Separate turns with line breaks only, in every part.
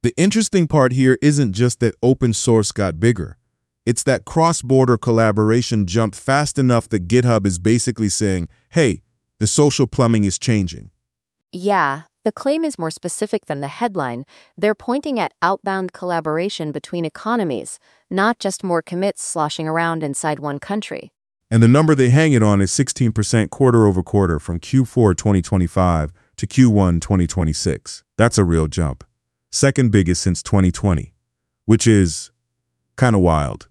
The interesting part here isn't just that open source got bigger. It's that cross-border collaboration jumped fast enough that GitHub is basically saying, hey, the social plumbing is changing.
Yeah, the claim is more specific than the headline. They're pointing at outbound collaboration between economies, not just more commits sloshing around inside one country.
And the number they hang it on is 16% quarter over quarter from Q4 2025 to Q1 2026. That's a real jump. Second biggest since 2020, which is kind of wild.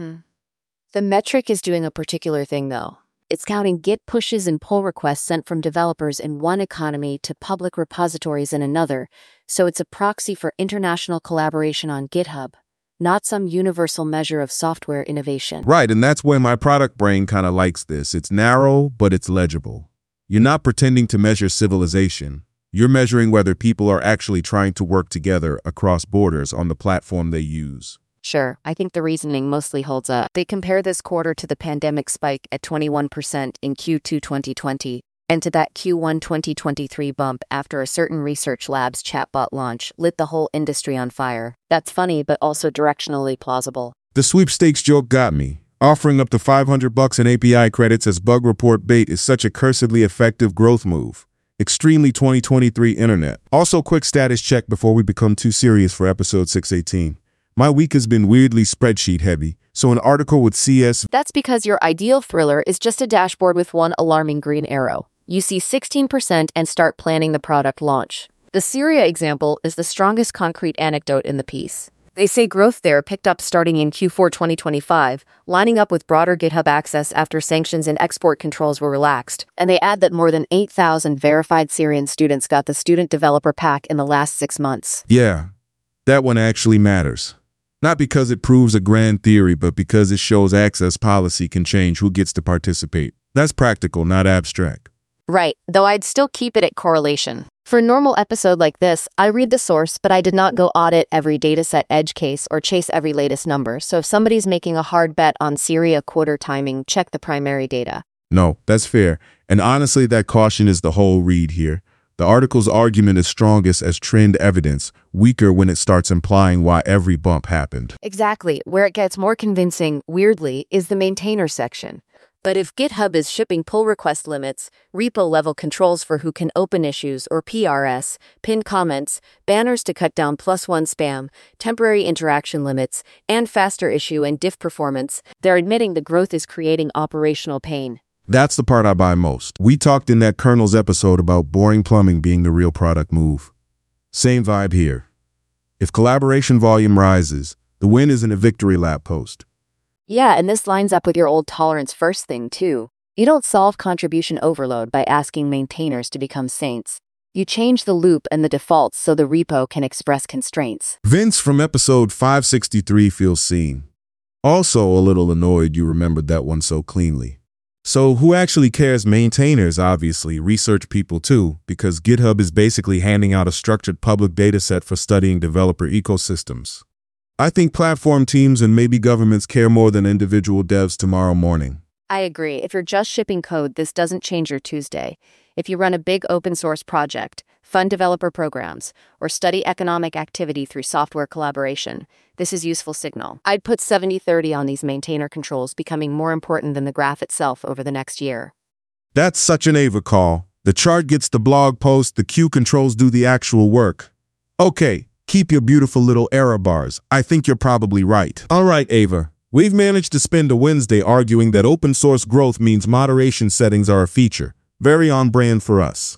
The metric is doing a particular thing, though. It's counting Git pushes and pull requests sent from developers in one economy to public repositories in another, so it's a proxy for international collaboration on GitHub, not some universal measure of software innovation.
Right, and that's where my product brain kind of likes this. It's narrow, but it's legible. You're not pretending to measure civilization. You're measuring whether people are actually trying to work together across borders on the platform they use.
Sure, I think the reasoning mostly holds up. They compare this quarter to the pandemic spike at 21% in Q2 2020 and to that Q1 2023 bump after a certain research lab's chatbot launch lit the whole industry on fire. That's funny, but also directionally plausible.
The sweepstakes joke got me. Offering up to $500 in API credits as bug report bait is such a cursedly effective growth move. Extremely 2023 internet. Also, quick status check before we become too serious for episode 618. My week has been weirdly spreadsheet heavy, so an article with CS...
That's because your ideal thriller is just a dashboard with one alarming green arrow. You see 16% and start planning the product launch. The Syria example is the strongest concrete anecdote in the piece. They say growth there picked up starting in Q4 2025, lining up with broader GitHub access after sanctions and export controls were relaxed. And they add that more than 8,000 verified Syrian students got the student developer pack in the last 6 months.
Yeah, that one actually matters. Not because it proves a grand theory, but because it shows access policy can change who gets to participate. That's practical, not abstract.
Right, though I'd still keep it at correlation. For a normal episode like this, I read the source, but I did not go audit every dataset edge case or chase every latest number, so if somebody's making a hard bet on Syria quarter timing, check the primary data.
No, that's fair. And honestly, that caution is the whole read here. The article's argument is strongest as trend evidence, weaker when it starts implying why every bump happened.
Exactly. Where it gets more convincing, weirdly, is the maintainer section. But if GitHub is shipping pull request limits, repo-level controls for who can open issues or PRS, pinned comments, banners to cut down +1 spam, temporary interaction limits, and faster issue and diff performance, they're admitting the growth is creating operational pain.
That's the part I buy most. We talked in that Kernels episode about boring plumbing being the real product move. Same vibe here. If collaboration volume rises, the win isn't a victory lap post.
Yeah, and this lines up with your old tolerance first thing, too. You don't solve contribution overload by asking maintainers to become saints. You change the loop and the defaults so the repo can express constraints.
Vince from episode 563 feels seen. Also a little annoyed you remembered that one so cleanly. So who actually cares? Maintainers, obviously, research people too, because GitHub is basically handing out a structured public dataset for studying developer ecosystems. I think platform teams and maybe governments care more than individual devs tomorrow morning.
I agree. If you're just shipping code, this doesn't change your Tuesday. If you run a big open source project, fund developer programs, or study economic activity through software collaboration, this is useful signal. I'd put 70-30 on these maintainer controls becoming more important than the graph itself over the next year.
That's such an Ava call. The chart gets the blog post, the Q controls do the actual work. Okay, keep your beautiful little error bars. I think you're probably right. All right, Ava. We've managed to spend a Wednesday arguing that open source growth means moderation settings are a feature. Very on brand for us.